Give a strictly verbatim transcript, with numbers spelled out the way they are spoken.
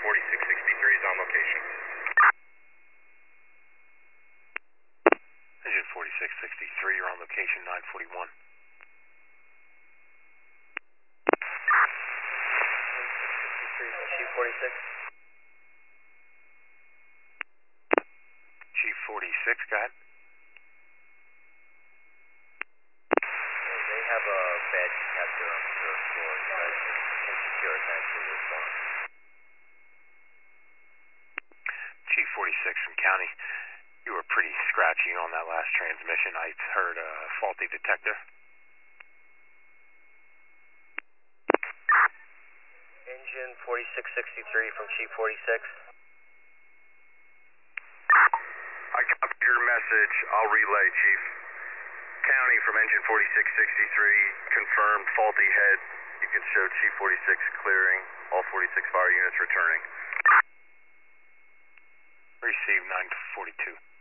forty-six sixty-three is on location. Engine forty-six sixty-three, you're on location nine forty-one. sixty-three from Chief forty-six. Chief forty-six, go ahead. They have a bad detector on the third floor. You guys can secure it next to respond. Chief forty-six from County, you were pretty scratchy on that last transmission. I heard a faulty detector. Engine forty-six sixty-three from Chief forty-six. I copied your message. I'll relay, Chief. County from engine forty-six sixty-three, confirmed faulty head. You can show Chief forty-six clearing, all forty-six fire units returning. Receive nine forty-two.